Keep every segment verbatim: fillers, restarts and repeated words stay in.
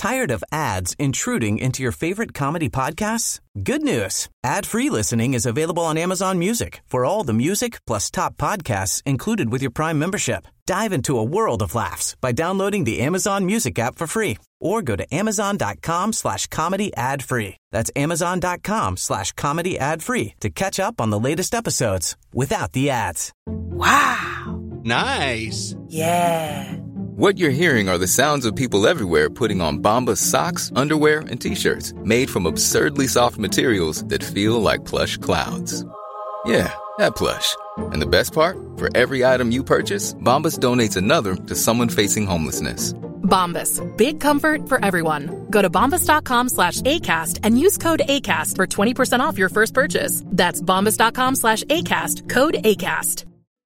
Tired of ads intruding into your favorite comedy podcasts? Good news. Ad-free listening is available on Amazon Music for all the music plus top podcasts included with your Prime membership. Dive into a world of laughs by downloading the Amazon Music app for free or go to amazon.com slash comedy ad free. That's amazon.com slash comedy ad free to catch up on the latest episodes without the ads. Wow. Nice. Yeah. What you're hearing are the sounds of people everywhere putting on Bombas socks, underwear, and T-shirts made from absurdly soft materials that feel like plush clouds. Yeah, that plush. And the best part? For every item you purchase, Bombas donates another to someone facing homelessness. Bombas. Big comfort for everyone. Go to bombas.com slash ACAST and use code ACAST for twenty percent off your first purchase. That's bombas.com slash ACAST. Code ACAST.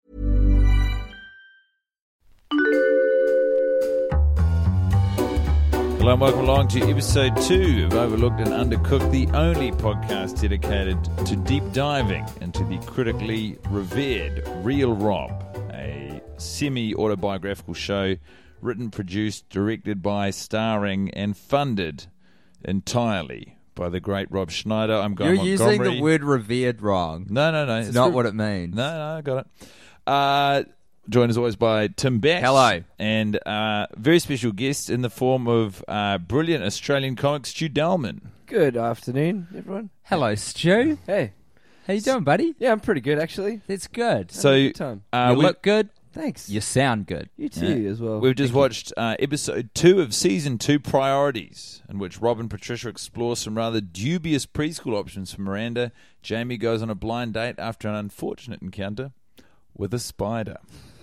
Hello and welcome along to episode two of Overlooked and Undercooked, the only podcast dedicated to deep diving into the critically revered Real Rob, a semi-autobiographical show written, produced, directed by, starring and funded entirely by the great Rob Schneider. I'm Guy You're Montgomery. using the word revered wrong. No, no, no. It's, it's not re- what it means. No, no, I got it. Uh... Joined as always by Tim Bash. Hello. And uh, very special guest in the form of uh, brilliant Australian comic Stu Dallman. Good afternoon, everyone. Hello, Stu. Hey. How you doing, buddy? Yeah, I'm pretty good, actually. That's good. So, Having a good time. Uh, you we, look good. Thanks. You sound good. You too, Yeah. as well. We've just Thank watched uh, episode two of season two, Priorities, in which Rob and Patricia explore some rather dubious preschool options for Miranda. Jamie goes on a blind date after an unfortunate encounter with a spider.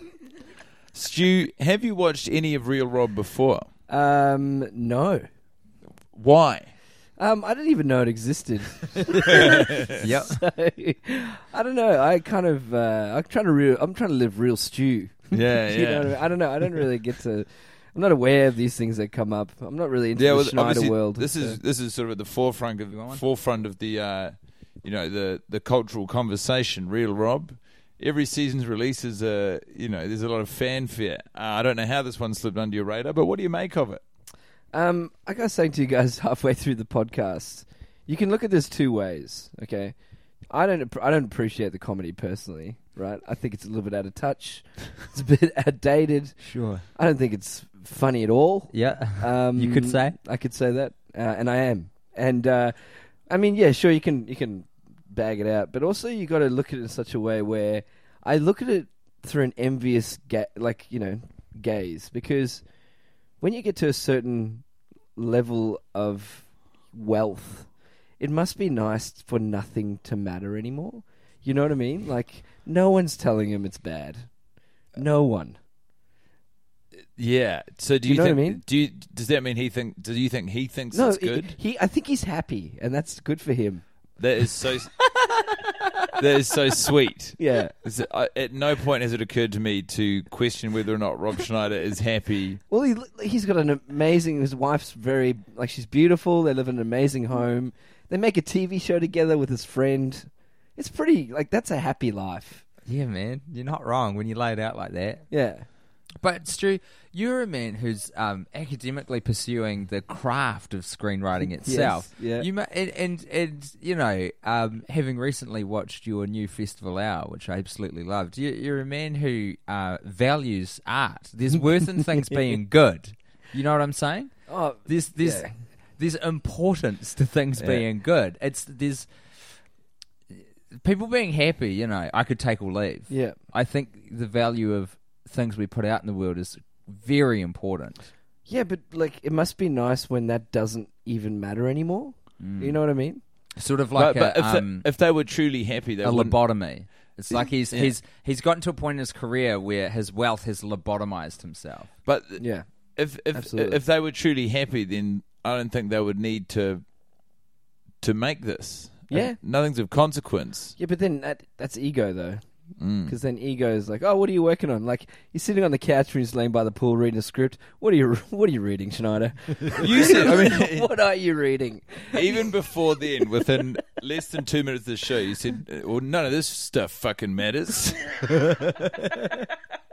Stu, have you watched any of Real Rob before? you. Um, no. Why? Um, I didn't even know it existed. Yep. So, I don't know. I kind of, uh, I'm trying to real, I'm trying to live real Stu. Yeah, You know what I mean? I don't know. I don't really get to. I'm not aware of these things that come up. I'm not really into Yeah, the well, Schneider obviously, world. This so. is this is sort of at the forefront of You want one? forefront of the uh, you know the the cultural conversation. Real Rob. Every season's release is a you know there's a lot of fanfare. Uh, I don't know how this one slipped under your radar, but what do you make of it? Um, like I was saying to you guys halfway through the podcast, you can look at this two ways. Okay, I don't I don't appreciate the comedy personally. Right, I think it's a little bit out of touch. It's a bit outdated. Sure. I don't think it's funny at all. Yeah. Um, You could say. I could say that, uh, and I am. And uh, I mean, yeah, sure, you can you can bag it out, but also you got to look at it in such a way where I look at it through an envious, ga- like you know, gaze, because when you get to a certain level of wealth, it must be nice for nothing to matter anymore. You know what I mean? Like no one's telling him it's bad. No one. Yeah. So do You you, know what I think? mean? Do you, does that mean he think? Do you think he thinks No, it's he- good? He, I think he's happy, and that's good for him. That is so. That is so sweet. Yeah. Is it- I- At no point has it occurred to me to question whether or not Rob Schneider is happy. Well, he he's got an amazing. His wife's very like she's beautiful. They live in an amazing home. They make a T V show together with his friend. It's pretty like that's a happy life. Yeah, man. You're not wrong when you lay it out like that. Yeah. But, Stu, you're a man who's um, academically pursuing the craft of screenwriting itself. Yes, yeah. You ma- and, and, and, you know, um, having recently watched your new Festival Hour, which I absolutely loved, you, you're a man who uh, values art. There's worth in things being good. You know what I'm saying? Oh, There's, there's, yeah. there's importance to things Yeah. being good. It's There's people being happy, you know, I could take or leave. Yeah. I think the value of things we put out in the world is very important. Yeah, but like it must be nice when that doesn't even matter anymore. You know what I mean? Sort of like but but a, if, um, they, if they were truly happy, they a wouldn't. lobotomy. It's like he's Yeah. he's he's gotten to a point in his career where his wealth has lobotomized himself. But Yeah. if if Absolutely. if they were truly happy, then I don't think they would need to to make this. Yeah. Uh, nothing's of consequence. Yeah, but then that that's ego though. Mm. Because then ego is like, oh, what are you working on? Like you're sitting on the couch when he's laying by the pool reading a script. What are you What are you reading, Schneider? You said, I mean, What are you reading? even before then, within less than two minutes of the show, you said, "Well, none of this stuff fucking matters."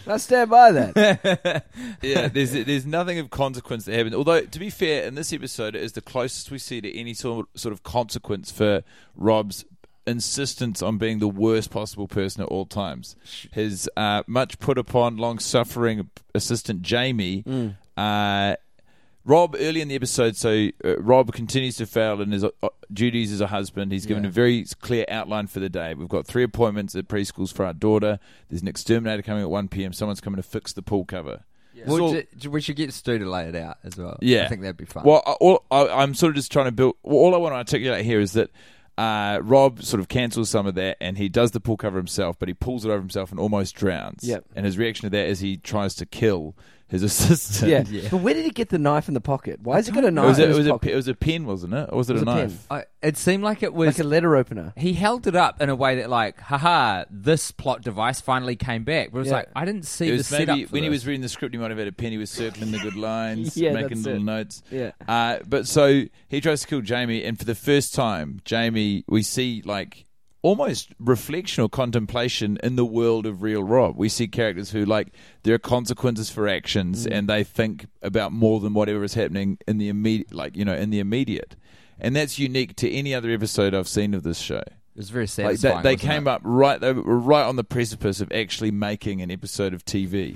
I stand by that. Yeah, there's there's nothing of consequence that happened. Although, to be fair, in this episode, it is the closest we see to any sort sort of consequence for Rob's insistence on being the worst possible person at all times. His uh, much put upon, long suffering assistant Jamie. Mm. Uh, Rob, early in the episode, so uh, Rob continues to fail in his uh, duties as a husband. He's given Yeah. a very clear outline for the day. We've got three appointments at preschools for our daughter. There's an exterminator coming at one p.m. Someone's coming to fix the pool cover. Well, So- j- j- we should get Stu to lay it out as well. Yeah. I think that'd be fun. Well, I, all, I, I'm sort of just trying to build. Well, all I want to articulate here is that uh, Rob sort of cancels some of that, and he does the pool cover himself, but he pulls it over himself and almost drowns. Yep. And his reaction to that is he tries to kill his assistant. Yeah. Yeah. But where did he get the knife in the pocket? Why has he got a It knife was, a, in it, his was a, pocket? it was a pen, wasn't it? Or was it, It was a a pen. knife? I, it seemed like it was. Like a letter opener. He held it up in a way that, like, haha, this plot device finally came back. But it was Yeah. like, I didn't see It the was setup maybe for when he this. was reading the script, he might have had a pen. He was circling the good lines, Yeah, making that's little it. notes. Yeah. Uh, but so he tries to kill Jamie, and for the first time, Jamie, we see like almost reflection or contemplation in the world of real Rob. We see characters who like there are consequences for actions, Mm. and they think about more than whatever is happening in the immediate, like you know, in the immediate, and that's unique to any other episode I've seen of this show. It was very Like satisfying. they, they wasn't came it? up right, they were right on the precipice of actually making an episode of T V.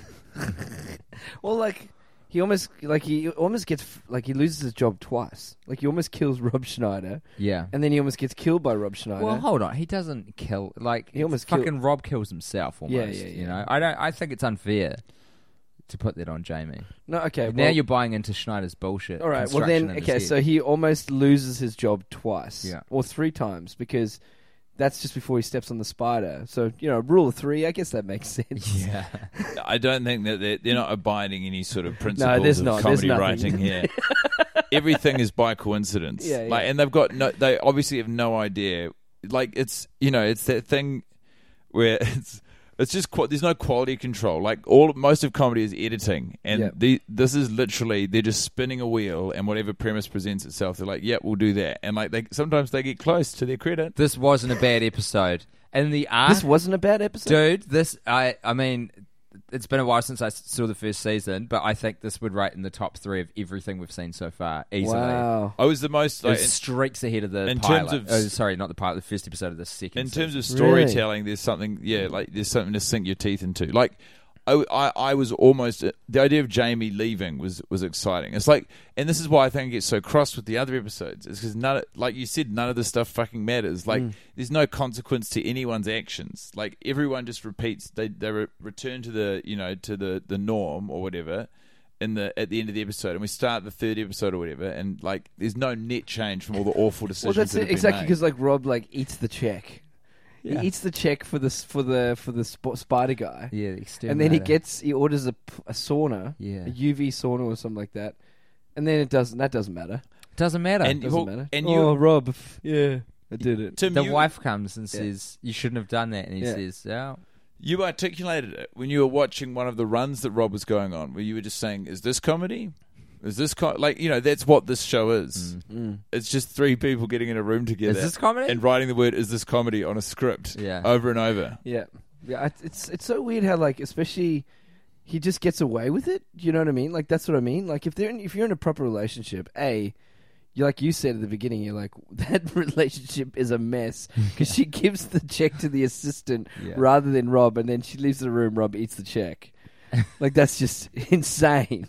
Well, like he almost like he almost gets like he loses his job twice. Like he almost kills Rob Schneider, Yeah. and then he almost gets killed by Rob Schneider. Well, hold on. He doesn't kill. Like He almost fucking kill- Rob kills himself. Almost. Yeah, yeah, You yeah. know, I don't. I think it's unfair to put that on Jamie. no, okay. now well, you're buying into Schneider's bullshit. all right. Well, construction then in his okay. head. So he almost loses his job twice, Yeah. or three times because that's just before he steps on the spider. So you know, rule of three. I guess that makes sense. yeah. I don't think that they're, they're not abiding any sort of principles there's of not. There's comedy nothing. writing here. Everything is by coincidence. Yeah, Like, yeah. and they've got no. They obviously have no idea. Like it's you know it's that thing where it's it's just qu- there's no quality control. Like all most of comedy is editing, and Yeah. the this is literally they're just spinning a wheel, and whatever premise presents itself, they're like, yeah, we'll do that. And like they sometimes they get close to their credit. This wasn't a bad episode. And the art, This wasn't a bad episode. dude. This I. I mean, it's been a while since I saw the first season, but I think this would rate in the top three of everything we've seen so far easily. Wow. I was the most It like, was streaks ahead of the in pilot. terms of- oh, sorry, not the pilot. The first episode of the second. in terms of season. storytelling, there's something, yeah, like there's something to sink your teeth into. Like, I, I, I was almost the idea of Jamie leaving was was exciting. It's like, and this is why I think I get so cross with the other episodes. Is because none, of, like you said, none of this stuff fucking matters. Like, there's no consequence to anyone's actions. Like everyone just repeats. They they re- return to the you know to the the norm or whatever. In the at the end of the episode, and we start the third episode or whatever, and like there's no net change from all the awful Well, decisions. that's that it, have been exactly made. because like Rob like eats the check. Yeah. He eats the check for the for the for the sp- spider guy, Yeah, the and then he exterminator. gets he orders a, p- a sauna, Yeah. a U V sauna or something like that, and then it doesn't. That doesn't matter. Doesn't matter. And- Doesn't well, matter. and oh, you- Rob, f- yeah, I did it. Tim, the you, wife comes and Yeah. says, "You shouldn't have done that," and he Yeah. says, "Oh, You articulated it when you were watching one of the runs that Rob was going on, where you were just saying, "Is this comedy? Is this co-? like you know that's what this show is? Mm. It's just three people getting in a room together is this comedy?" and writing the word "Is this comedy?" on a script, Yeah. over and over. Yeah, yeah. I- It's it's so weird how like especially he just gets away with it. You know what I mean? Like that's what I mean. Like if they're in, if you're in a proper relationship, a you like you said at the beginning, you're like that relationship is a mess because she gives the check to the assistant Yeah. rather than Rob, and then she leaves the room. Rob eats the check. Like that's just insane.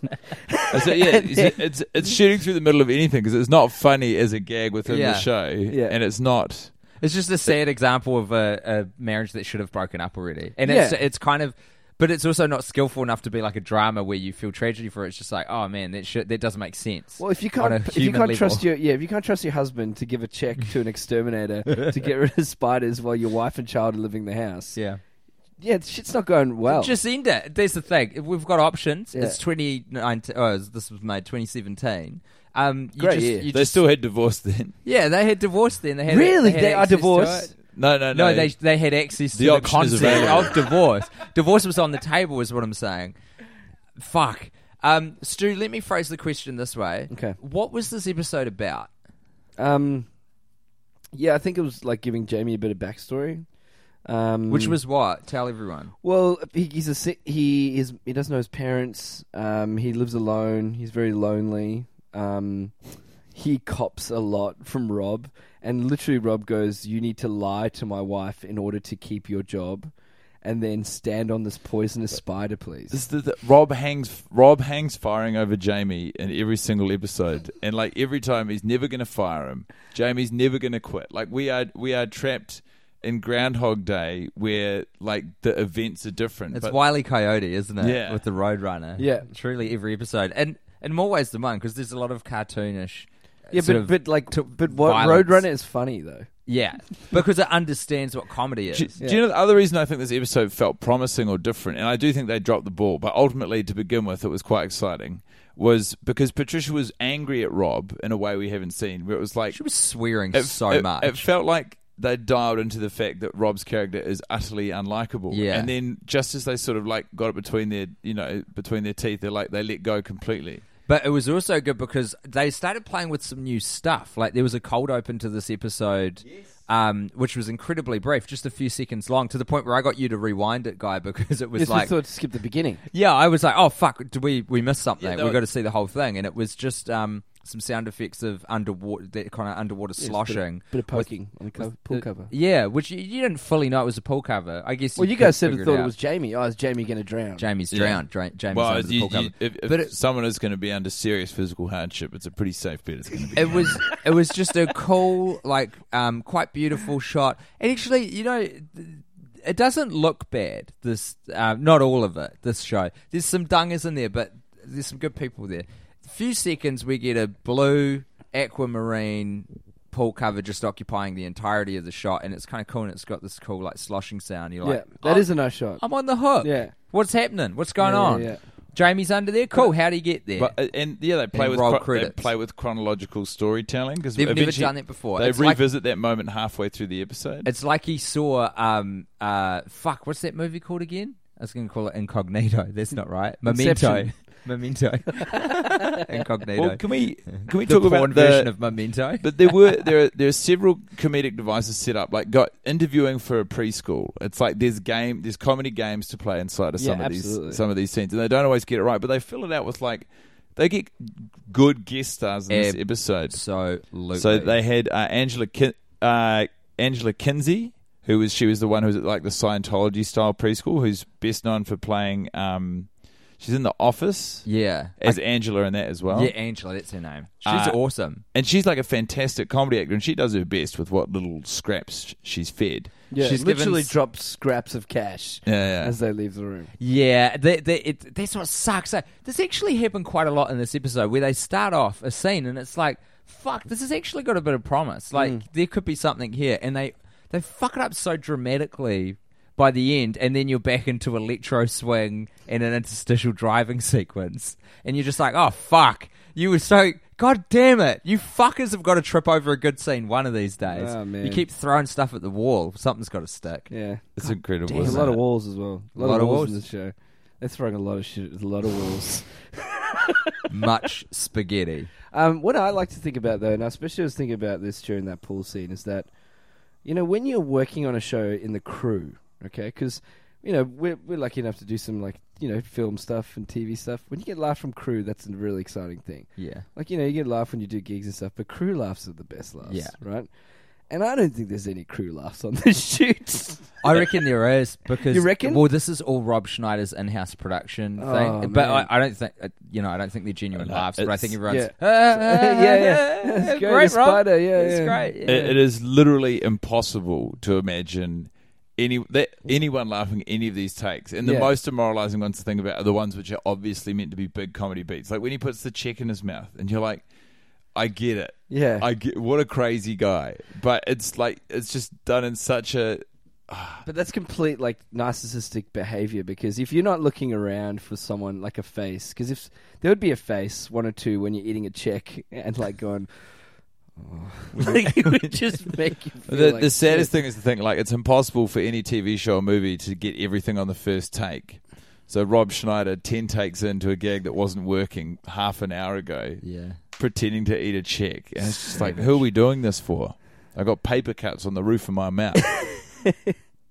So yeah, it's, it's it's shooting through the middle of anything because it's not funny as a gag within Yeah. the show, Yeah. and it's not. It's just a sad example of a, a marriage that should have broken up already, and it's Yeah. it's kind of, but it's also not skillful enough to be like a drama where you feel tragedy for it. It's just like, oh man, that shit, that doesn't make sense. Well, if you on can't, a if you human can't level. trust your, yeah, if you can't trust your husband to give a check to an exterminator to get rid of spiders while your wife and child are living in the house, yeah, yeah, shit's not going well. just end it. There's the thing. If we've got options. Yeah. It's twenty nineteen. Oh, this was made twenty seventeen. Um, you Great just, year. you They just, still had divorce then. yeah, they had divorce then. They had Really? they, had They are access to divorced? it. No, no, no. No, they they had access to The the, option is concept available. of divorce. Divorce was on the table, is what I'm saying. Fuck. Um, Stu, let me phrase the question this way. Okay. What was this episode about? Um, yeah, I think it was like giving Jamie a bit of backstory. Um, Which was what? Tell everyone. Well, he, he's a si- he is he doesn't know his parents. Um, he lives alone. He's very lonely. Um, he cops a lot from Rob, and literally Rob goes, "You need to lie to my wife in order to keep your job, and then stand on this poisonous spider, please." This is the, the, Rob hangs Rob hangs firing over Jamie in every single episode, and like every time he's never going to fire him. Jamie's never going to quit. Like we are we are trapped in Groundhog Day, where like the events are different. It's but Wile E. Coyote, isn't it? Yeah. With the Roadrunner. Yeah. Truly every episode. And in more ways than one, because there's a lot of cartoonish. Yeah, sort but of but like, to- but what violence. Roadrunner is funny though. Yeah. Because it understands what comedy is. Do, do you know the other reason I think this episode felt promising or different, and I do think they dropped the ball, but ultimately to begin with it was quite exciting, was because Patricia was angry at Rob in a way we haven't seen, where it was like She was swearing it, so it- much. It felt like they dialed into the fact that Rob's character is utterly unlikable. Yeah. And then just as they sort of like got it between their you know, between their teeth, they're like they let go completely. But it was also good because they started playing with some new stuff. Like there was a cold open to this episode, um, which was incredibly brief, just a few seconds long, to the point where I got you to rewind it, Guy, because it was Yes, we like, thought to skip the beginning. yeah, I was like, oh fuck, did we we missed something? Yeah, we no, got to see the whole thing, and it was just um, some sound effects of underwater, that kind of underwater Yes, sloshing, bit of, bit of poking on the cover, pool Uh, cover. Yeah, which you, you didn't fully know it was a pool cover. I guess. Well, you could guys said it figure thought it out. was Jamie. Oh, is Jamie going to drown? Jamie's Yeah. drowned. Dra- Jamie's Well, under the you, pool cover. you, if, if But it- someone is going to be under serious physical hardship, it's a pretty safe bet it's going to be. It was it was just a cool, like, um, quite beautiful shot. And actually, you know, it doesn't look bad. This, uh, not all of it. This show, there's some dungers in there, but there's some good people there. A few seconds, we get a blue aquamarine pool cover just occupying the entirety of the shot, and it's kind of cool. And it's got this cool, like, sloshing sound. You're Yeah, like, that oh, is a nice shot. I'm on the hook. Yeah. What's happening? What's going Yeah, on? yeah, yeah. Jamie's under there. Cool. How do you get there? But, uh, and yeah, they play And with roll chro- they credits. play with chronological storytelling because They've never done it before. They It's like- revisit that moment halfway through the episode. It's like he saw, um, uh, fuck, what's that movie called again? I was going to call it Incognito. That's not right. Memento. Inception. Memento. Incognito. Well, can we can we the talk porn about version the? of Memento? But there were there are, there are several comedic devices set up, like got interviewing for a preschool. It's like there's game there's comedy games to play inside of some Yeah, of absolutely. these some of these scenes, and they don't always get it right, but they fill it out with like they get good guest stars in this episode. Absolutely. So they had uh, Angela Kin- uh, Angela Kinsey, who was she was the one who was at like the Scientology style preschool, who's best known for playing. Um, she's in The Office Yeah. as Angela in that as well. Yeah, Angela, that's her name. She's Uh, awesome. And she's like a fantastic comedy actor, and she does her best with what little scraps she's fed. Yeah, She's literally given s- drops scraps of cash Yeah, yeah. as they leave the room. Yeah, they, they, it, that's what sucks. Uh, This actually happened quite a lot in this episode where they start off a scene and it's like, fuck, this has actually got a bit of promise. Like, Mm. there could be something here. And they, they fuck it up so dramatically by the end, and then you're back into electro swing and an interstitial driving sequence. And you're just like, oh, fuck. You were so... God damn it. You fuckers have got to trip over a good scene one of these days. Oh, man. You keep throwing stuff at the wall. Something's got to stick. Yeah, It's incredible. damn. there's a isn't lot it? of walls as well. A lot, A lot of of walls, walls. in this show. They're throwing a lot of shit. There's a lot of walls. Much spaghetti. Um, what I like to think about, though, and I especially was thinking about this during that pool scene, is that, you know, when you're working on a show in the crew, okay, because, you know, we're, we're lucky enough to do some, like, you know, film stuff and T V stuff. When you get laughs from crew, that's a really exciting thing. Yeah. Like, you know, you get laugh when you do gigs and stuff, but crew laughs are the best laughs, Yeah. right? And I don't think there's any crew laughs on this shoot. I reckon there is because You reckon? Well, this is all Rob Schneider's in-house production thing, Oh, but man. I, I don't think uh, you know. I don't think they're genuine No, laughs, but I it's- think everyone's yeah. "Ah, ah, Yeah, yeah. ah, It's great, great, the Rob. spider, yeah, it's yeah. great." Yeah. It, it is literally impossible to imagine any that anyone laughing at any of these takes. And the Yeah. most demoralizing ones to think about are the ones which are obviously meant to be big comedy beats. Like when he puts the check in his mouth, and you're like, I get it. Yeah. I get what a crazy guy. But it's like it's just done in such a But that's complete, like, narcissistic behavior, because if you're not looking around for someone like a face, because if there would be a face, one or two, when you're eating a check and, like, going, oh, like, it would just make you feel the, like the saddest shit. thing is to think like it's impossible for any T V show or movie to get everything on the first take. So Rob Schneider, ten takes into a gag that wasn't working half an hour ago, Yeah. pretending to eat a check. And it's just like, who are we doing this for? I got paper cuts on the roof of my mouth.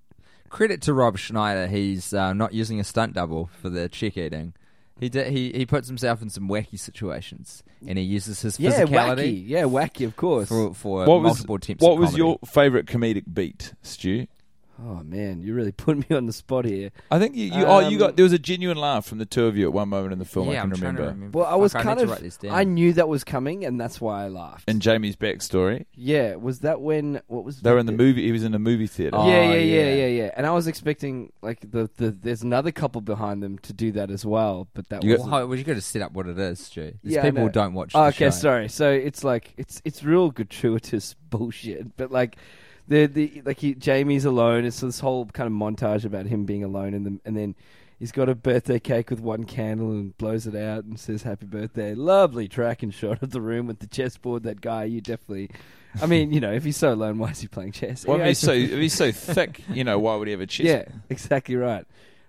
Credit to Rob Schneider. He's uh, not using a stunt double for the chick eating. He did, he he puts himself in some wacky situations, and he uses his Yeah, physicality. wacky. Yeah, wacky, of course. for, for What was, multiple attempts. what at was comedy. your favourite comedic beat, Stu? Oh man, you really put me on the spot here. I think you, you oh you Um, got there was a genuine laugh from the two of you at one moment in the film. Yeah, I can I'm trying remember. to remember. Well, I was Fuck, kind need of. to write this down. I knew that was coming, and that's why I laughed. And Jamie's backstory. yeah, was that when? What was? They were in the it- movie. He was in a movie theater. Oh, yeah, yeah, yeah, yeah. yeah, yeah. And I was expecting like the, the there's another couple behind them to do that as well, but that You got- wasn't. Well, well, you got to set up what it is, Stu. These Yeah, I people know. don't watch. Oh, the okay, show. sorry. So it's like it's it's real gratuitous bullshit, but like the the like he, Jamie's alone. It's this whole kind of montage about him being alone, and the, and then he's got a birthday cake with one candle and blows it out and says happy birthday. Lovely tracking shot of the room with the chessboard. That guy, you definitely. I mean, you know, if he's so alone, why is he playing chess? Well, if Anyway, he's so if he's so thick, you know, why would he have a chest? yeah, exactly right.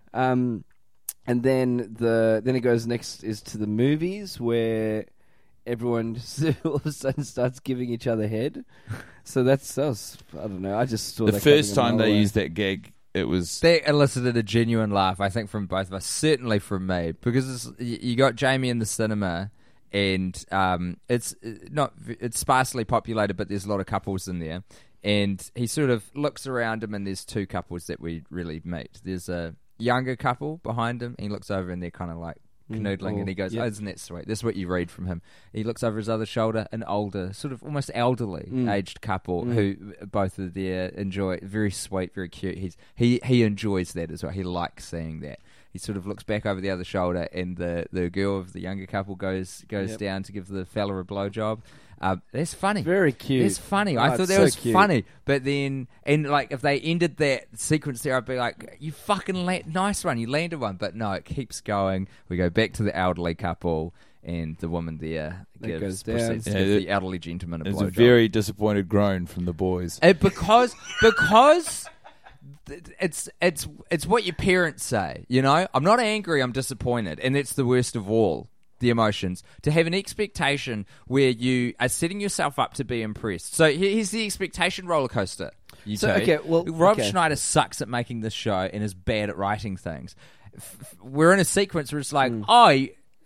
Um, and then the then it goes next is to the movies where everyone just all of a sudden starts giving each other head. So that's that was, I don't know. I just saw The that first coming a time mile they away. used that gag, it was They elicited a genuine laugh, I think, from both of us. Certainly from me, because it's, y- you got Jamie in the cinema, and um, it's uh, not it's sparsely populated, but there's a lot of couples in there. And he sort of looks around him, and there's two couples that we really meet. There's a younger couple behind him, and he looks over, and they're kind of like canoodling, oh, and he goes, yep. "Oh, isn't that sweet?" That's what you read from him. He looks over his other shoulder, an older, sort of almost elderly Mm. aged couple Mm. who both are there, enjoy, very sweet, very cute. He's he he enjoys that as well. He likes seeing that. He sort of looks back over the other shoulder, and the, the girl of the younger couple goes goes Yep. down to give the fella a blowjob. Um, that's funny. Very cute. It's funny. Oh, I thought it's that so was cute. funny, but then and like if they ended that sequence there, I'd be like, "You fucking la- nice one, you landed one." But no, it keeps going. We go back to the elderly couple, and the woman there That gives goes down. proceeds to Yeah, give it- the elderly gentleman a it was a blowjob. very disappointed groan from the boys. It, because because th- it's it's it's what your parents say. You know, I'm not angry. I'm disappointed, and that's the worst of all. The emotions, to have an expectation where you are setting yourself up to be impressed. So here- here's the expectation roller coaster. You So, two. okay, well, Rob okay. Schneider sucks at making this show and is bad at writing things. F- f- We're in a sequence where it's like, Mm. oh,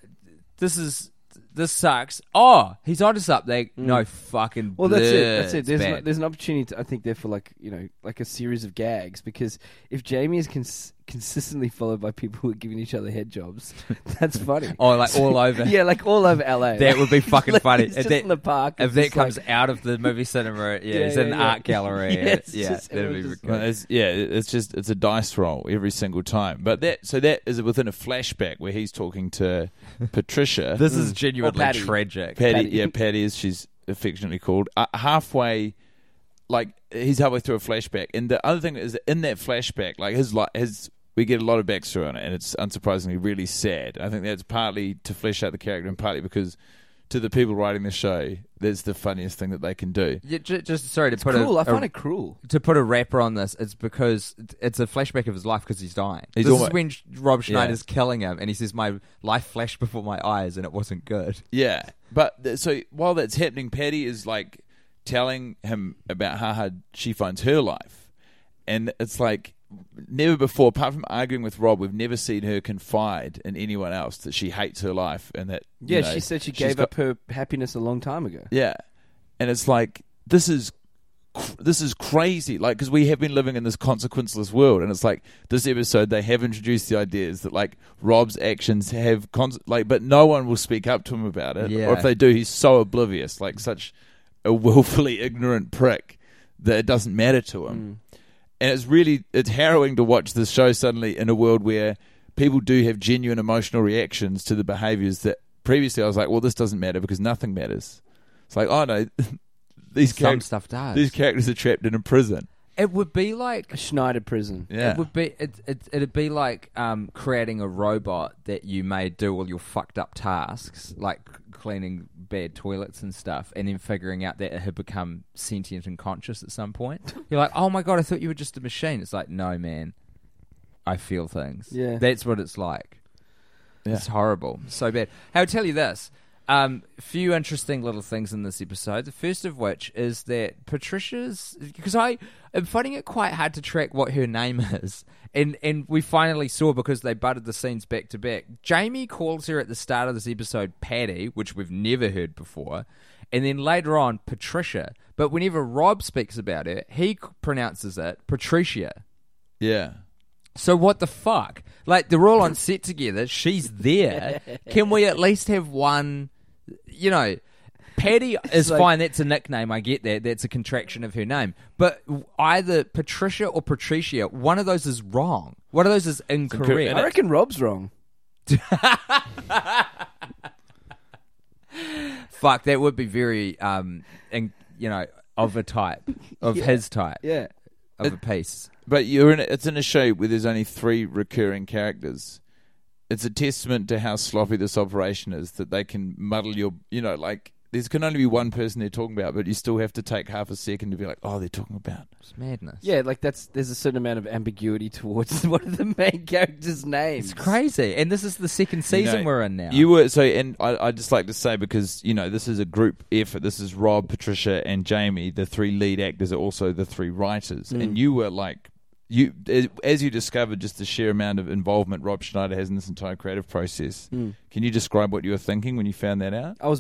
this is this sucks. Oh, he's onto something. No fucking. Well, that's it. bleh, That's it. it's There's bad. no, there's an opportunity, to, I think, there for like you know, like a series of gags. Because if Jamie is cons- consistently followed by people who are giving each other head jobs, that's funny. Oh, like all over. yeah, like all over L A. That would be fucking Like, funny. he's If just that- in the park. If it's that just comes like, out of the movie cinema, yeah, Yeah, it's in yeah, an yeah. art gallery. Yeah, and- it's yeah, just- that'd be everyone just- good. Well, it's, yeah, it- it's just it's a dice roll every single time. But that so that is within a flashback where he's talking to Patricia. This is genuinely Or Patty. tragic. Patty, Patty. yeah, Patty is she's affectionately called. Uh, halfway, like he's halfway through a flashback, and the other thing is that in that flashback, like his li- his we get a lot of backstory on it, and it's unsurprisingly really sad. I think that's partly to flesh out the character, and partly because to the people writing the show, that's the funniest thing that they can do. Yeah, ju- just sorry to it's put cruel. a, I find a- it cruel. to put a wrapper on this. It's because it's a flashback of his life because he's dying. He's this almo- is when Rob Schneider's Yeah. killing him, and he says, "My life flashed before my eyes, and it wasn't good." Yeah, but th- so while that's happening, Patty is like telling him about how hard she finds her life, and it's like never before, apart from arguing with Rob, we've never seen her confide in anyone else that she hates her life and that. you Yeah, know, she said she she's gave got- up her happiness a long time ago. Yeah, and it's like this is. cr- This is crazy, like because we have been living in this consequenceless world, and it's like this episode they have introduced the ideas that like Rob's actions have cons- like, but no one will speak up to him about it, Yeah. or if they do, he's so oblivious, like such a willfully ignorant prick that it doesn't matter to him. And it's really it's harrowing to watch this show suddenly in a world where people do have genuine emotional reactions to the behaviors that previously I was like, well, this doesn't matter because nothing matters. It's like, oh no. These Some characters, stuff does. these characters are trapped in a prison. It would be like Schneider prison. Yeah, It would be it, it it'd be like um, creating a robot that you made do all your fucked up tasks, like cleaning bad toilets and stuff, and then figuring out that it had become sentient and conscious at some point. You're like, oh my god, I thought you were just a machine. It's like, no, man, I feel things. Yeah. That's what it's like. Yeah. It's horrible, so bad. Hey, I'll tell you this. Um, a few interesting little things in this episode. The first of which is that Patricia's, because I am finding it quite hard to track what her name is, and and we finally saw because they butted the scenes back to back. Jamie calls her at the start of this episode Patty, which we've never heard before, and then later on Patricia. But whenever Rob speaks about it, he pronounces it Patricia. Yeah. So what the fuck? Like, they're all on set together. She's there. Can we at least have one, you know, Patty is like, fine. That's a nickname. I get that. That's a contraction of her name. But either Patricia or Patricia, one of those is wrong. One of those is incorrect. I reckon Rob's wrong. Fuck, that would be very, um, in, you know, of a type, of Yeah. his type, Yeah. of a piece. But you're in a, it's in a show where there's only three recurring characters. It's a testament to how sloppy this operation is that they can muddle your, you know, like, there can only be one person they're talking about, but you still have to take half a second to be like, oh, they're talking about. It's madness. Yeah, like that's there's a certain amount of ambiguity towards one of the main characters' names. It's crazy. And this is the second season You know, we're in now. You were, so, and I, I'd just like to say, because, you know, this is a group effort. This is Rob, Patricia, and Jamie. The three lead actors are also the three writers. Mm. And you were like, You, as you discovered just the sheer amount of involvement Rob Schneider has in this entire creative process, Mm. can you describe what you were thinking when you found that out? I was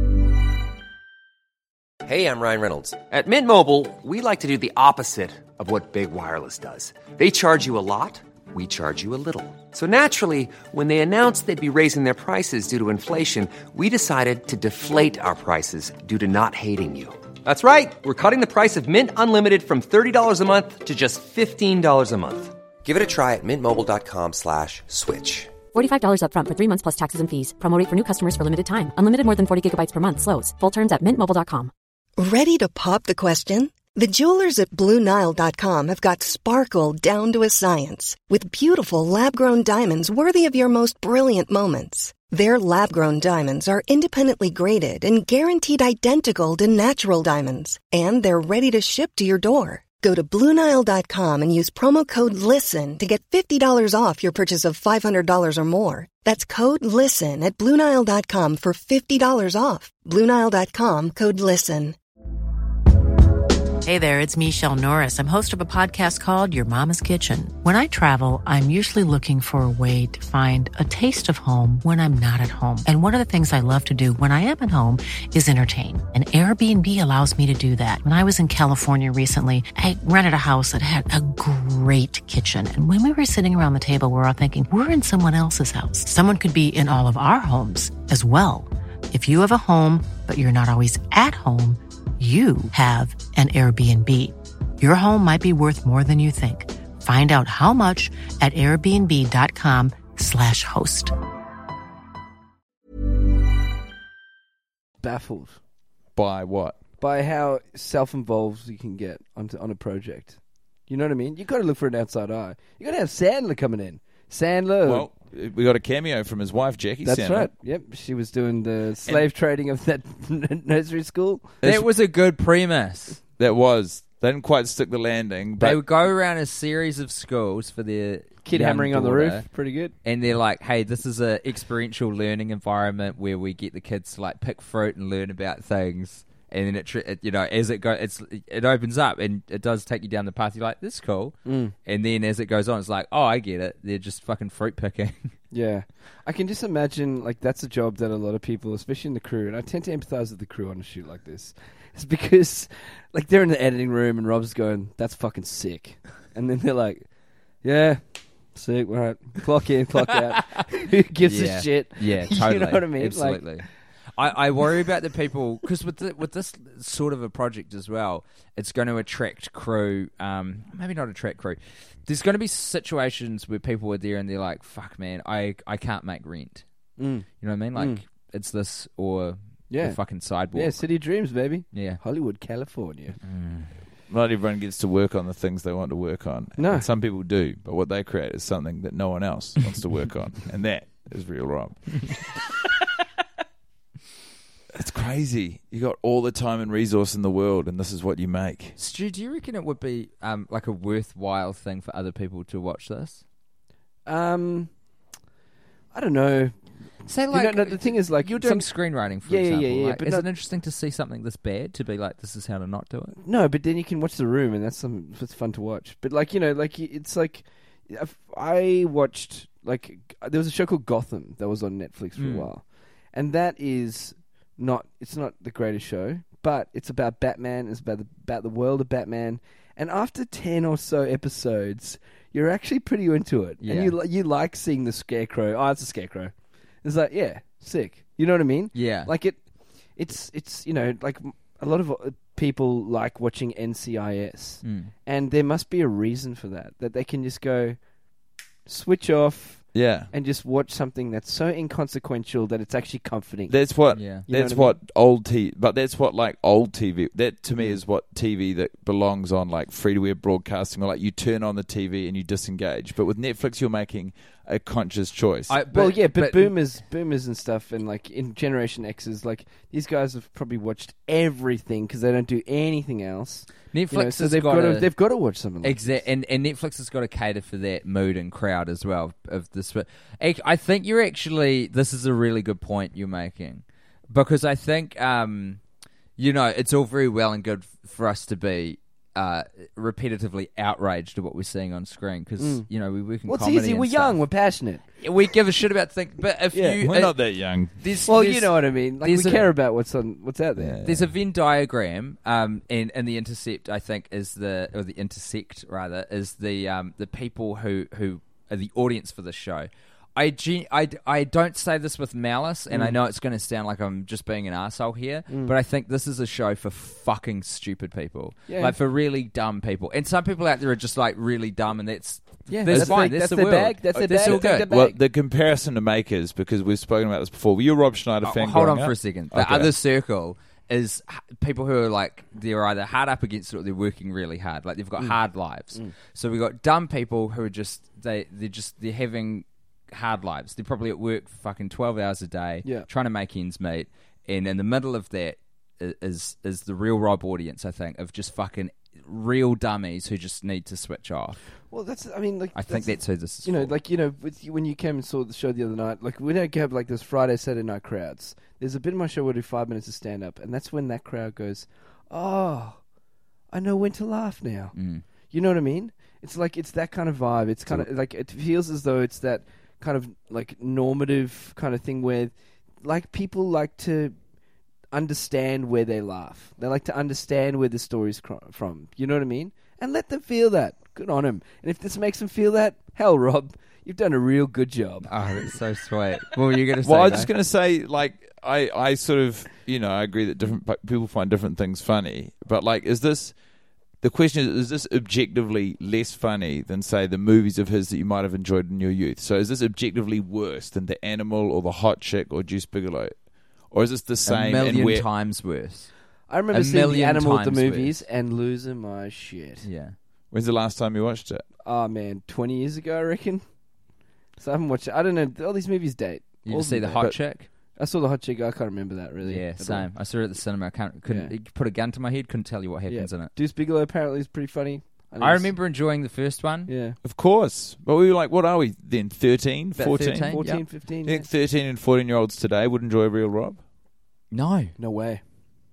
Hey, I'm Ryan Reynolds. At Mint Mobile, we like to do the opposite of what Big Wireless does. They charge you a lot, we charge you a little. So naturally, when they announced they'd be raising their prices due to inflation, we decided to deflate our prices due to not hating you. That's right. We're cutting the price of Mint Unlimited from thirty dollars a month to just fifteen dollars a month. Give it a try at mintmobile.com slash switch. forty-five dollars up front for three months plus taxes and fees. Promo rate for new customers for limited time. Unlimited more than forty gigabytes per month. Slows full terms at mint mobile dot com. Ready to pop the question? The jewelers at Blue Nile dot com have got sparkle down to a science with beautiful lab-grown diamonds worthy of your most brilliant moments. Their lab-grown diamonds are independently graded and guaranteed identical to natural diamonds, and they're ready to ship to your door. Go to Blue Nile dot com and use promo code LISTEN to get fifty dollars off your purchase of five hundred dollars or more. That's code LISTEN at Blue Nile dot com for fifty dollars off. Blue Nile dot com, code LISTEN. Hey there, it's Michelle Norris. I'm host of a podcast called Your Mama's Kitchen. When I travel, I'm usually looking for a way to find a taste of home when I'm not at home. And one of the things I love to do when I am at home is entertain. And Airbnb allows me to do that. When I was in California recently, I rented a house that had a great kitchen. And when we were sitting around the table, we were all thinking, we're in someone else's house. Someone could be in all of our homes as well. If you have a home, but you're not always at home, you have an Airbnb. Your home might be worth more than you think. Find out how much at airbnb.com slash host. baffled By what? by how self-involved you can get onto, on a project. You know what I mean? You got to look for an outside eye. You got to have Sandler coming in. Sandler. Well, we got a cameo from his wife, Jackie that's Sandler. right. Yep, she was doing the slave trading of that nursery school. That was a good premise. That was. They didn't quite stick the landing, but They would go around a series of schools for their Kid young hammering on the daughter, roof. Pretty good. and they're like, "Hey, this is a experiential learning environment where we get the kids to like pick fruit and learn about things." And then it, tr- it you know, as it go, it's it opens up and it does take you down the path. You're like, "This is cool." Mm. And then as it goes on, it's like, "Oh, I get it. They're just fucking fruit picking." Yeah. I can just imagine, like, that's a job that a lot of people, especially in the crew, and I tend to empathize with the crew on a shoot like this. It's because, like, they're in the editing room and Rob's going, that's fucking sick. And then they're like, yeah, sick, all right. Clock in, clock out. Who gives yeah. a shit? Yeah, You totally. know what I mean? Absolutely. I, I worry about the people because with the, with this sort of a project as well, it's going to attract crew. Um, maybe not attract crew. There's going to be situations where people are there and they're like, "Fuck, man, I, I can't make rent." Mm. You know what I mean? Like Mm. it's this or Yeah. the fucking sidewalk. Yeah, City of Dreams, baby. Yeah. Hollywood, California. not everyone gets to work on the things they want to work on. No. And some people do, but what they create is something that no one else wants to work on, and that is Real Rob. It's crazy. You got all the time and resource in the world, and this is what you make. Stu, do you reckon it would be um, like a worthwhile thing for other people to watch this? Um, I don't know. Say You like know, no, the thing is, like, you're doing some- screenwriting, for Yeah, yeah, example. yeah, yeah, like, but is not- it interesting to see something this bad to be like, this is how to not do it? No, but then you can watch The Room, and that's some that's fun to watch. But like you know, like it's like if I watched like there was a show called Gotham that was on Netflix for Mm. a while, and that is not it's not the greatest show, but it's about Batman. It's about the about the world of Batman, and after ten or so episodes, you're actually pretty into it, Yeah. and you li- you like seeing the Scarecrow. Oh, it's a Scarecrow. It's like yeah, sick. You know what I mean? Yeah. Like it, it's it's you know like a lot of uh, people like watching N C I S, Mm. and there must be a reason for that. That they can just go switch off Yeah. and just watch something that's so inconsequential that it's actually comforting. That's what. Yeah. You know That's what I what, old T V. But that's what like old T V. That to me Mm. is what T V that belongs on like free to air broadcasting, or like you turn on the T V and you disengage. But with Netflix, you're making a conscious choice. I, well, yeah, but, boomers, boomers and stuff, and like in Generation X's, like these guys have probably watched everything because they don't do anything else. Netflix You know, so has they've got got to a- they've got to watch something. Like Exact, and, and Netflix has got to cater for that mood and crowd as well of this. But ac- I think you're actually this is a really good point you're making, because I think um, you know it's all very well and good f- for us to be uh, repetitively outraged at what we're seeing on screen because Mm. you know we work in Well, it's comedy. easy. and We're stuff. young. We're passionate. We give a shit about things, but if Yeah, you We're uh, not that young. there's, Well, there's- you know what I mean. Like we there's a- care about what's on what's out there. There's a Venn diagram, um, and and the intercept, I think, is the or the intersect rather is the um, the people who who are the audience for this show. I, gen- I, I don't say this with malice, and I know it's going to sound like I'm just being an asshole here, but I think this is a show for fucking stupid people, Yeah. like for really dumb people. And some people out there are just like really dumb, and that's Yeah, that's, that's fine. their- that's, that's the their world. bag, that's their That's bag, all take good. their Well, bag. the comparison to make is because we've spoken about this before. Were you a Rob Schneider fan? Oh, hold on growing for a up? second. The Okay. other circle is h- people who are like they're either hard up against it or they're working really hard. Like they've got hard lives. So we've got dumb people who are just they they're just they're having hard lives. They're probably at work for fucking twelve hours a day, Yeah. trying to make ends meet. And in the middle of that i- is is the real Rob audience, I think, of just fucking real dummies who just need to switch off. Well, that's I mean, like I think that's who this is. you know, for. like you know, with you, when you came and saw the show the other night, like we don't have like those Friday, Saturday night crowds. There's a bit of my show where I do five minutes of stand up, and that's when that crowd goes, "Oh, I know when to laugh now." Mm. You know what I mean? It's like it's that kind of vibe. It's kind of like it feels as though it's that kind of like normative kind of thing where, like, people like to understand where they laugh. They like to understand where the story's cr- from. You know what I mean? And let them feel that. Good on them. And if this makes them feel that, hell, Rob, you've done a real good job. Oh, that's so sweet. What were you going to say? Well, I was though? just going to say, like, I, I sort of, you know, I agree that different pe- people find different things funny. But, like, is this, the question is, is this objectively less funny than, say, the movies of his that you might have enjoyed in your youth? So is this objectively worse than The Animal or The Hot Chick or Juice Bigelow? Or is this the a same? million and where, times worse. I remember A seeing The million Animal at the times movies and losing my shit. Yeah. When's the last time you watched it? Oh, man, twenty years ago, I reckon. So I haven't watched it. I don't know. All these movies date. You All just see of the them hot date. chick? I saw The Hot Chick. I can't remember that, really. Yeah, at all. same. I saw it at the cinema. I can't, couldn't Yeah. you put a gun to my head. Couldn't tell you what happens Yeah. in it. Deuce Bigelow apparently is pretty funny. think I it's- remember enjoying the first one. Yeah. Of course. But we were like, what are we then? thirteen, About fourteen? thirteen. fourteen, Yep. fifteen. You think thirteen and fourteen year olds today would enjoy Real Rob? No. No way.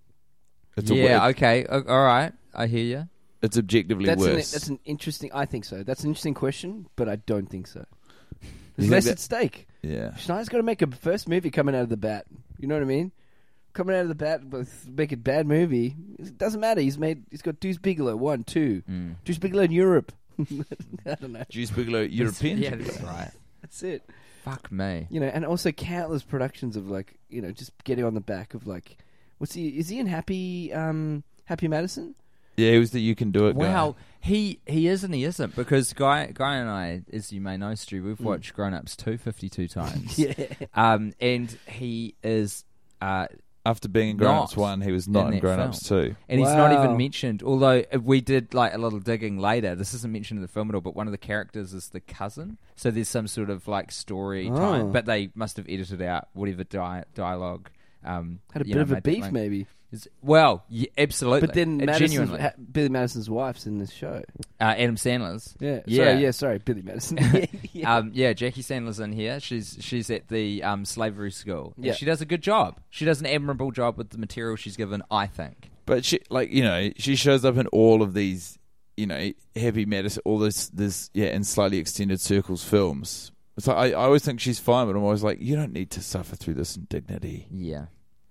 It's yeah. a, Okay. O- All right. I hear you. it's objectively That's an, worse. that's an interesting. I think so. That's an interesting question, but I don't think so. You There's think less that- at stake. yeah. Schneider's got to make a first movie coming out of the bat. You know what I mean? Coming out of the bat, but make a bad movie. It doesn't matter. He's made. He's got Deuce Bigelow one, two. Mm. Deuce Bigelow in Europe. I don't know. Juice Bigelow, European? Yeah, that's right. That's it. Fuck me. You know, and also countless productions of like, you know, just getting on the back of like, what's he? Is he in Happy? Um, Happy Madison? Yeah, he was the You Can Do It guy. Well, he he is and he isn't because Guy Guy and I, as you may know, Stu, we've watched Grown Ups two fifty-two times. Yeah. Um, and he is. Uh, After being in Grown not Ups one, he was not in in, that Grown film. Ups two. And he's not Wow. even mentioned, although we did like a little digging later. This isn't mentioned in the film at all, but one of the characters is the cousin. So there's some sort of like story Oh. time, but they must have edited out whatever di- dialogue. Um, Had a you bit know, of a made that beef, link. maybe. It's, well, yeah, absolutely. But then Uh, Madison's, genuinely, ha- Billy Madison's wife's in this show. uh, Adam Sandler's. Yeah, yeah, sorry, yeah, sorry, Billy Madison. yeah, yeah. Um, yeah, Jackie Sandler's in here. She's she's at the um, slavery school. And Yeah. she does a good job. She does an admirable job with the material she's given, I think. But she, like, you know, she shows up in all of these, you know, Happy Madison, all this, this, yeah, in slightly extended circles films. It's like I, I always think she's fine, but I'm always like, you don't need to suffer through this indignity, Yeah.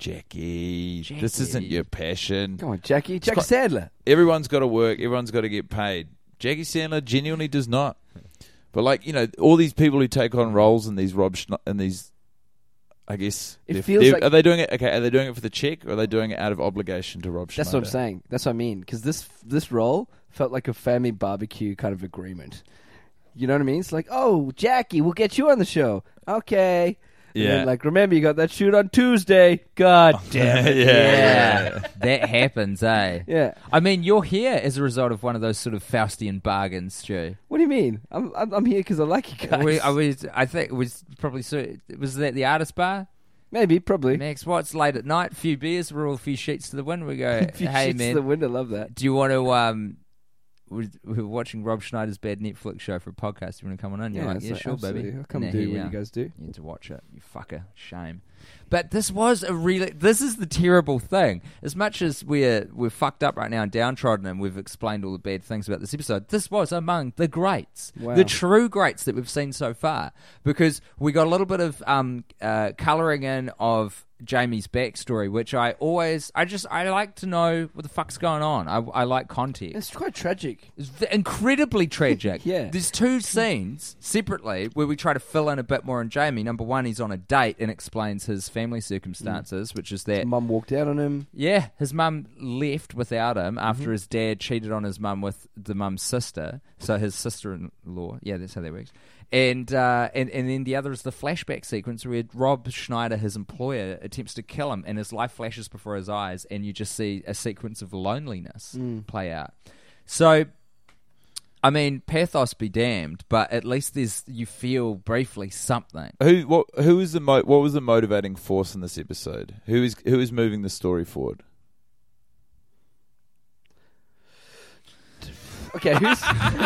Jackie. Jackie. This isn't your passion. Come on, Jackie. Jackie quite- Sandler. Everyone's got to work. Everyone's got to get paid. Jackie Sandler genuinely does not. But like, you know, all these people who take on roles in these Rob Schne- in these, I guess, It they're- feels they're- like- are they doing it? Okay, are they doing it for the check, or are they doing it out of obligation to Rob Schneider? That's what I'm saying. That's what I mean. Because this this role felt like a family barbecue kind of agreement. You know what I mean? It's like, oh, Jackie, we'll get you on the show. Okay. And Yeah. then, like, remember, you got that shoot on Tuesday. God damn it. yeah, Yeah, that happens, eh? Yeah. I mean, you're here as a result of one of those sort of Faustian bargains, Stu. What do you mean? I'm I'm, I'm here because I like you guys. We, I was, I think it was probably so. Was that the artist bar? Maybe, probably. Max, what's late at night? Few beers, we're all a few sheets to the wind. We go, A few hey sheets to man, the wind, I love that. do you want to? Um, we're, we're watching Rob Schneider's bad Netflix show for a podcast. Do you want to come on in? You're like, it's yeah, like, sure, absolutely. baby. I'll come And do here what you you are. guys do. You need to watch it. You fucker. Shame. But this was a really. This is the terrible thing. As much as we're we're fucked up right now and downtrodden, and we've explained all the bad things about this episode, this was among the greats, Wow. the true greats that we've seen so far. Because we got a little bit of um uh, colouring in of Jamie's backstory, which I always, I just, I like to know what the fuck's going on. I, I like context. It's quite tragic. It's v- incredibly tragic. Yeah. There's two scenes separately where we try to fill in a bit more on Jamie. Number one, he's on a date and explains his family circumstances, which is that, Mum walked out on him. yeah, his mum left without him after Mm-hmm. his dad cheated on his mum with the mum's sister. So his sister-in-law. Yeah, that's how that works. And, uh, and and then the other is the flashback sequence where Rob Schneider, his employer, attempts to kill him, and his life flashes before his eyes, and you just see a sequence of loneliness play out. So, I mean, pathos be damned, but at least there's you feel briefly something. Who what who is the mo- what was the motivating force in this episode? Who is who is moving the story forward? Okay, who's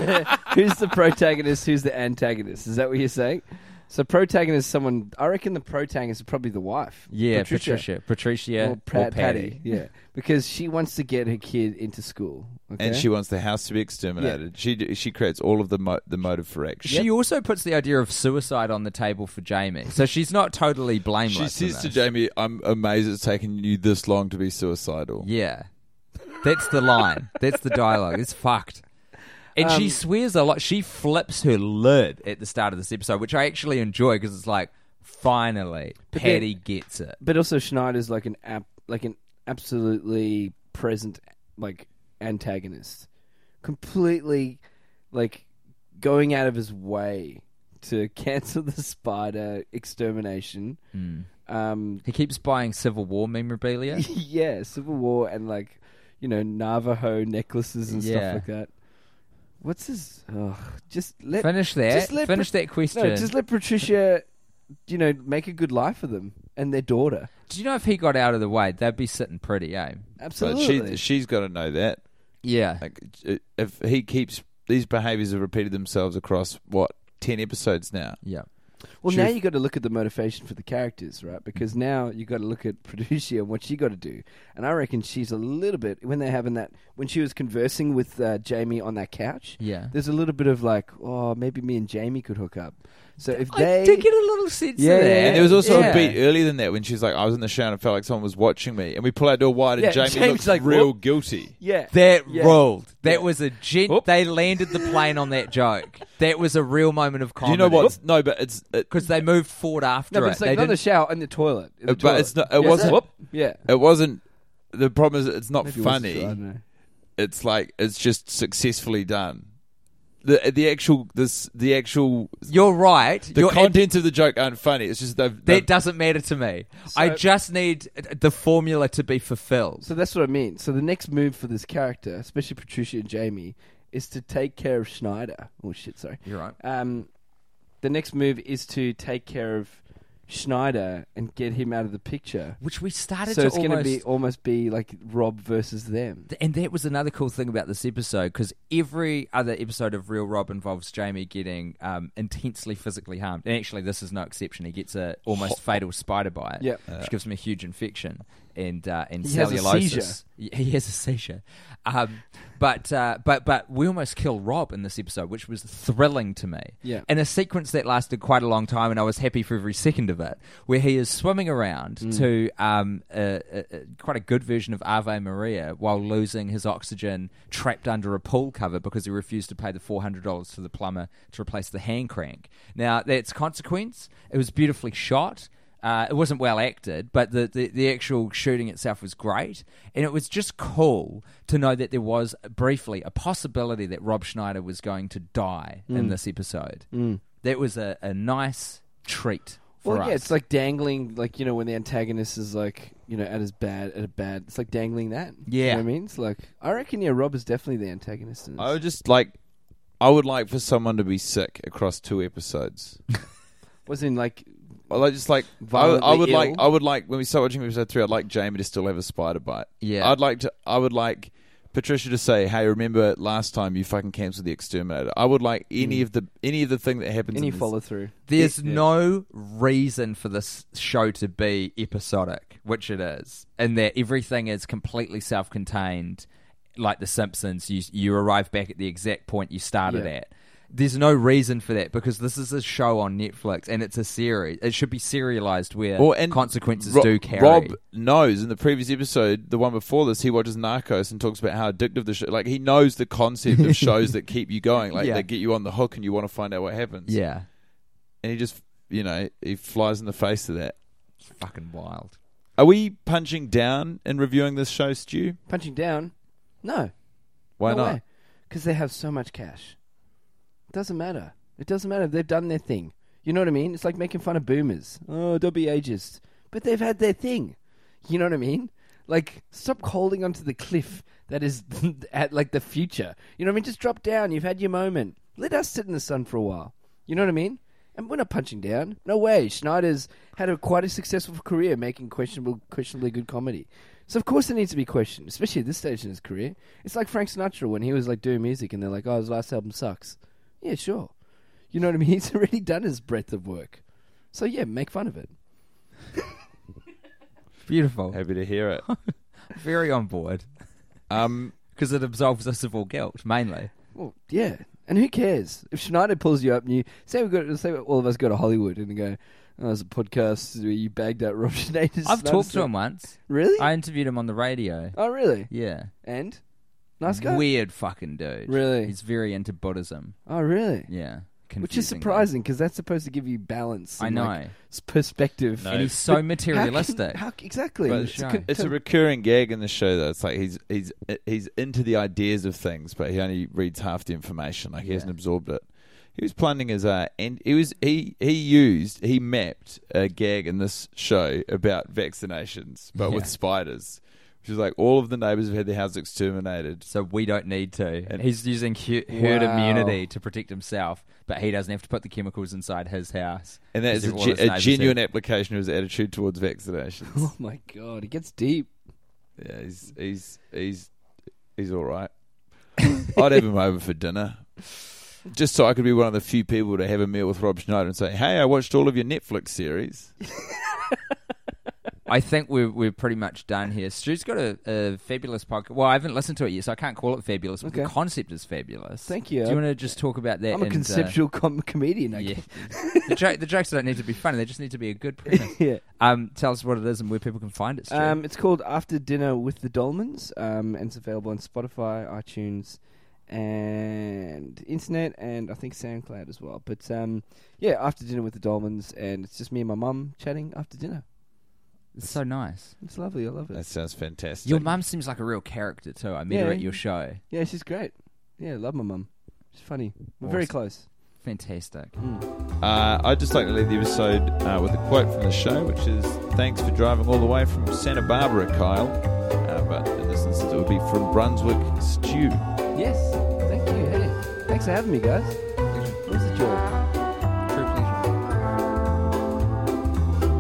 who's the protagonist? Who's the antagonist? Is that what you're saying? So, protagonist, someone. I reckon the protagonist is probably the wife. Yeah, Patricia. Patricia, Patricia, Or, or, Pat- Patty. Yeah, because she wants to get her kid into school, okay? And she wants the house to be exterminated. She she creates all of the mo- the motive for action. She also puts the idea of suicide on the table for Jamie, so she's not totally blameless. She in says to this. Jamie, "I'm amazed it's taken you this long to be suicidal." Yeah, that's the line. That's the dialogue. It's fucked. And Um, she swears a lot. She flips her lid at the start of this episode, which I actually enjoy because it's like, finally, But Patty then- gets it. But also, Schneider's like an ap- like an absolutely present like antagonist, completely like going out of his way to cancel the spider extermination. Um, He keeps buying Civil War memorabilia. yeah, Civil War and like you know Navajo necklaces and Yeah. stuff like that. What's his? Oh, just let Finish that. just let Finish Pat- that question. No, just let Patricia, you know, make a good life for them and their daughter. Do you know if he got out of the way, they'd be sitting pretty, eh? But Absolutely. she she's got to know that. Yeah. Like, if he keeps these behaviors have repeated themselves across what ten episodes now. Yeah. Well, She now was- you got to look at the motivation for the characters, right? Because now you got to look at Patricia and what she got to do. And I reckon she's a little bit when they're having that when she was conversing with uh, Jamie on that couch. Yeah. There's a little bit of like, oh, maybe me and Jamie could hook up. So if I they, did get a little sense Yeah, of that. yeah, And there was also Yeah. a beat earlier than that when she's like, I was in the shower and I felt like someone was watching me. And we pull out door wide and Yeah, Jamie Jamie's looks like, real whoop. guilty. yeah, That Yeah. rolled. That Yeah. was a gen- Whoop. They landed the plane on that joke. That was a real moment of Do comedy. you know what? No, but it's it, Because they moved forward after no, but it. it's They like not in the didn't- shower, in the toilet. In the Uh, but toilet. it's not- it Yeah, wasn't- Whoop. Yeah, it wasn't. The problem is it's not Maybe it wasn't funny. true, I don't know. It's like it's just successfully done. The the actual this the actual You're right. the You're- contents of the joke aren't funny. It's just they've, that they've doesn't matter to me. I just need the formula to be fulfilled. So that's what I mean. So the next move for this character, especially Patricia and Jamie, is to take care of Schneider. Oh shit, sorry. You're right. Um, the next move is to take care of Schneider and get him out of the picture. Which we started So to it's going to almost... be almost be like Rob versus them. And that was another cool thing about this episode, because every other episode of Real Rob involves Jamie getting um, intensely physically harmed. And actually, this is no exception. He gets a almost fatal spider bite, Yep. which gives him a huge infection and uh, and He has a cellulosis. seizure. He has a seizure. Um, but uh, but but we almost kill Rob in this episode, which was thrilling to me. Yeah. In a sequence that lasted quite a long time, and I was happy for every second of it, where he is swimming around Mm. to um, a, a, a, quite a good version of Ave Maria while losing his oxygen trapped under a pool cover because he refused to pay the four hundred dollars to the plumber to replace the hand crank. Now, that's consequence. It was beautifully shot. Uh, it wasn't well acted, but the, the, the actual shooting itself was great. And it was just cool to know that there was, briefly, a possibility that Rob Schneider was going to die in Mm. this episode. Mm. That was a, a nice treat for Well, us. yeah, it's like dangling, like, you know, when the antagonist is like, you know, at his bad, at a bad, it's like dangling that. You Yeah. know what I mean? It's like, I reckon, yeah, Rob is definitely the antagonist in this. I would just like, I would like for someone to be sick across two episodes. Was in like, Well, I just like I, Violently I would ill? like I would like when we start watching episode three, I'd like Jamie to still have a spider bite. Yeah. I'd like to. I would like Patricia to say, "Hey, remember last time you fucking cancelled the exterminator?" I would like any Mm. of the any of the thing that happens. any in this- follow through. There's Yeah. no reason for this show to be episodic, which it is, and that everything is completely self-contained, like The Simpsons. You you arrive back at the exact point you started Yeah. at. There's no reason for that because this is a show on Netflix and it's a series. It should be serialized where Well, and consequences Ro- do carry. Rob knows in the previous episode, the one before this, he watches Narcos and talks about how addictive the show. Like he knows the concept of shows that keep you going, like Yeah. they get you on the hook and you want to find out what happens. Yeah, and he just, you know, he flies in the face of that. it's fucking wild. Are we punching down in reviewing this show, Stu? Punching down? No. Why no not? Because they have so much cash. It doesn't matter. It doesn't matter. They've done their thing. You know what I mean? It's like making fun of boomers. Oh, don't be ageist. But they've had their thing. You know what I mean? Like, stop holding onto the cliff that is at, like, the future. You know what I mean? Just drop down. You've had your moment. Let us sit in the sun for a while. You know what I mean? And we're not punching down. No way. Schneider's had a quite a successful career making questionable, questionably good comedy. So of course it needs to be questioned, especially at this stage in his career. It's like Frank Sinatra when he was like doing music and they're like, oh, his last album sucks. Yeah, sure. You know what I mean? He's already done his breadth of work. So yeah, make fun of it. Beautiful. Happy to hear it. Very on board. Um, because it absolves us of all guilt, mainly. Well, yeah. And who cares? If Schneider pulls you up and you say we got say all of us go to Hollywood and go, oh, there's a podcast where you bagged out Rob Schneider's I've Schneider's talked to stuff. him once. Really? I interviewed him on the radio. Oh, really? Yeah. And? Nice guy? Weird fucking dude. Really? He's very into Buddhism. Oh, really? Yeah. Which is Confusingly. surprising because that's supposed to give you balance. I and, know. like, s- perspective. No. And he's so How can- materialistic. How, exactly. But It's a show. con- it's to- a recurring gag in the show, though. It's like he's he's he's into the ideas of things, but he only reads half the information. Like he Yeah. hasn't absorbed it. He was planning his uh, and he was he he used he mapped a gag in this show about vaccinations, but Yeah. with spiders, which is like all of the neighbors have had their houses exterminated. So we don't need to. And- He's using hu- herd Wow. immunity to protect himself, but he doesn't have to put the chemicals inside his house. And that is a, Because all ge- his a neighbours genuine have- application of his attitude towards vaccinations. Oh my god, it gets deep. Yeah, he's he's he's he's all right. I'd have him over for dinner, just so I could be one of the few people to have a meal with Rob Schneider and say, "Hey, I watched all of your Netflix series." I think we're we're pretty much done here. Stu's got a, a fabulous podcast. Well, I haven't listened to it yet, so I can't call it fabulous. But Okay. the concept is fabulous. Thank you. Do you want to just talk about that? I'm a and, uh, conceptual com- comedian. I yeah. guess. the, jo- the jokes don't need to be funny; they just need to be a good premise. yeah. Um, tell us what it is and where people can find it. Stu. Um, it's called After Dinner with the Dolmans, um, and it's available on Spotify, iTunes, and internet, and I think SoundCloud as well. But um, yeah, After Dinner with the Dolmans, and it's just me and my mum chatting after dinner. It's so nice. It's lovely. I love it. That sounds fantastic. Your mum seems like a real character too. I met her Yeah. at your show. Yeah, she's great. Yeah, I love my mum. She's funny. We're very Awesome. close. Fantastic. Mm. Uh, I'd just like to leave the episode uh, with a quote from the show, which is, "Thanks for driving all the way from Santa Barbara, Kyle." Uh, but in this instance, it would be from Brunswick, Stu. Yes. Thank you. Hey, thanks for having me, guys. It was a joy. True pleasure.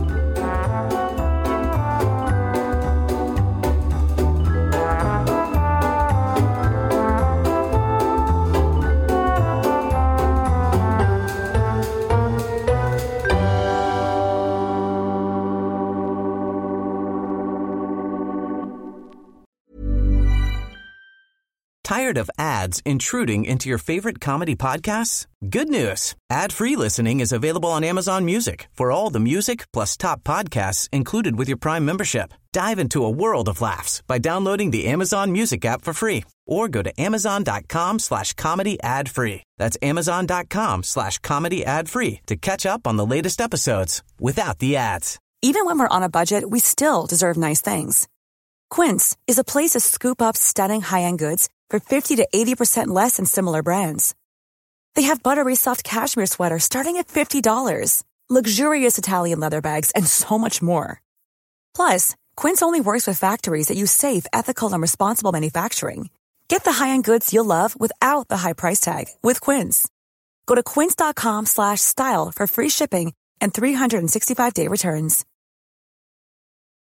Tired of ads intruding into your favorite comedy podcasts? Good news. Ad-free listening is available on Amazon Music for all the music plus top podcasts included with your Prime membership. Dive into a world of laughs by downloading the Amazon Music app for free or go to amazon.com slash comedy ad free. That's amazon.com slash comedy ad free to catch up on the latest episodes without the ads. Even when we're on a budget, we still deserve nice things. Quince is a place to scoop up stunning high-end goods for fifty to eighty percent less than similar brands. They have buttery soft cashmere sweaters starting at fifty dollars, luxurious Italian leather bags, and so much more. Plus, Quince only works with factories that use safe, ethical, and responsible manufacturing. Get the high-end goods you'll love without the high price tag with Quince. Go to quince.com slash style for free shipping and three sixty-five day returns.